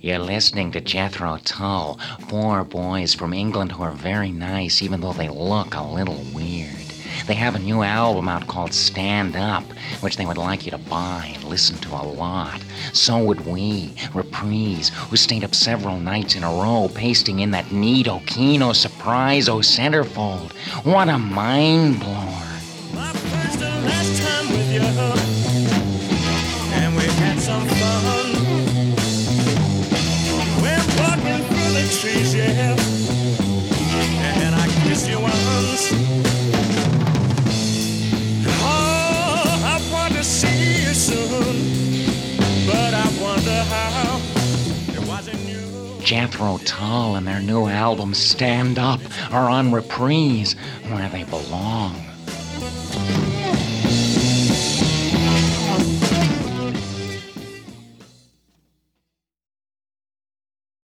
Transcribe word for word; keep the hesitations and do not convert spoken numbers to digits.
You're listening to Jethro Tull, four boys from England who are very nice, even though they look a little weird. They have a new album out called Stand Up, which they would like you to buy and listen to a lot. So would we, Reprise, who stayed up several nights in a row pasting in that neato Kino surprise o centerfold. What a mind blower. My first and last time with you, and we had some fun. We're walking through the trees, yeah, and I kissed you once. Oh, I want to see you soon, but I wonder how it wasn't you. Jethro Tull and their new album Stand Up are on Reprise, where they belong.